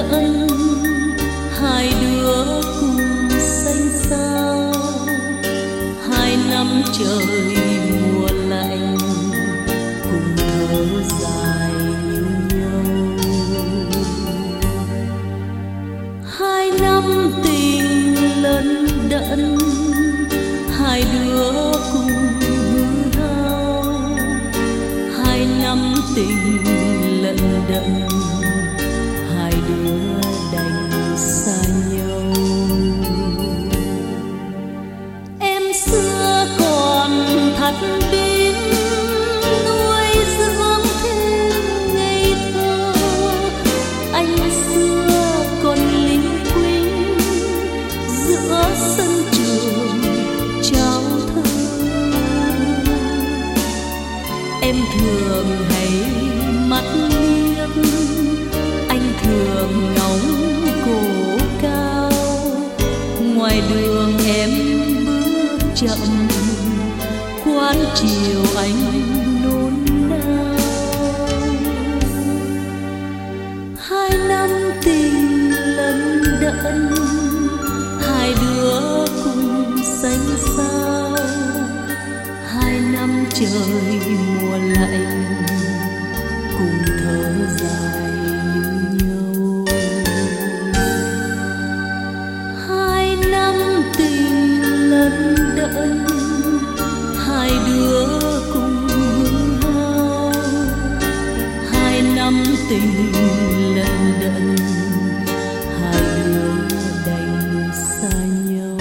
đẫn, hai đứa cùng xanh xao. 2 năm trời mùa lạnh cùng thở dài yêu nhau. 2 năm tình lận đận, hai đứa cùng hư hao. 2 năm tình lận đận, hai đứa đành xa nhau. Em xưa còn thắt pin nuôi dưỡng thêm ngây thơ, anh xưa còn lính quýnh giữa sân trường trao thơ. Em thường hay mắt liếc, anh thường ngóng cổ cao. Ngoài đường em bước chậm, quán chiều anh nôn nao. 2 năm tình lận đận, hai đứa cùng xanh xao. 2 năm trời mùa lạnh cùng thở dài như nhau. 2 năm tình lận đận, hai đứa cùng hư hao. 2 năm tình lận đận, hai đứa đành xa nhau.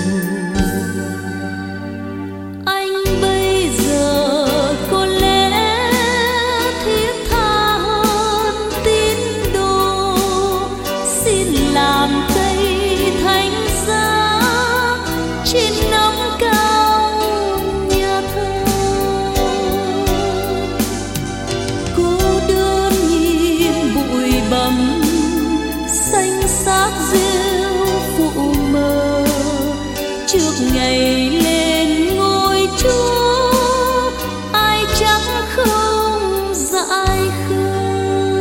Anh bây giờ có lẽ thiết tha hơn tín đồ, xin làm cây thánh giá trên nóc cao nhà thờ. Cô đơn nhìn bụi bặm xanh xác rêu phụ mờ, trước ngày lên ngôi Chúa ai chắc không dại khờ.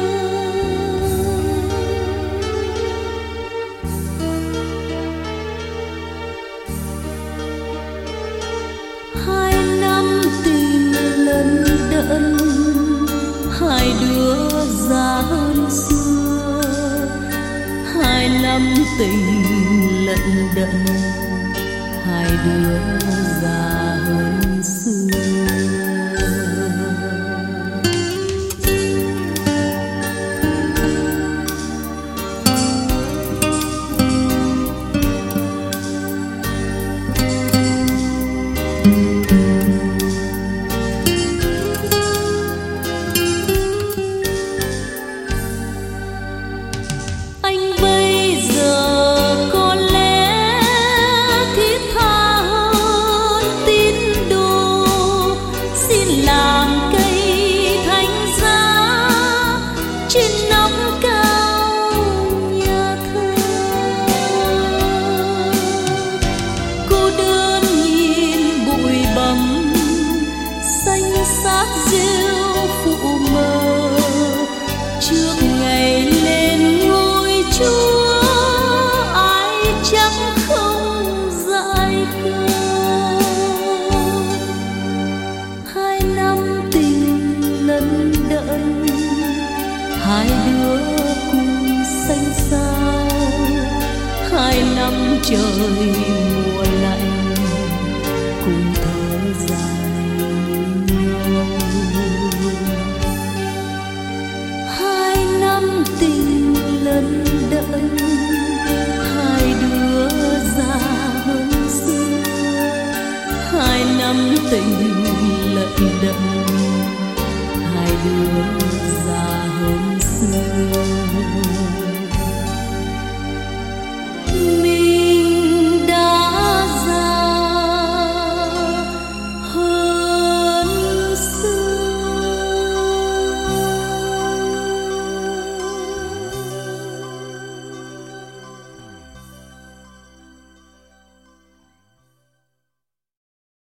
2 năm tình lận đận, hai đứa già hơn xưa. 2 năm tình lận đận, hai đứa già hơn xưa. Anh bây giờ có lẽ thiết tha hơn tín đồ, xin làm cây thánh giá trên nóc cao nhà thờ. Cô đơn nhìn bụi bặm xanh xác rêu phụ mờ, trước ngày lên ngôi Chúa ai chắc không dại khờ. 2 năm tình lận đận, hai đứa cùng xanh xao. 2 năm trời mùa lạnh cùng thở dài nhau. 2 năm tình lận đận, hai đứa già hơn xưa. 2 năm tình lận đận,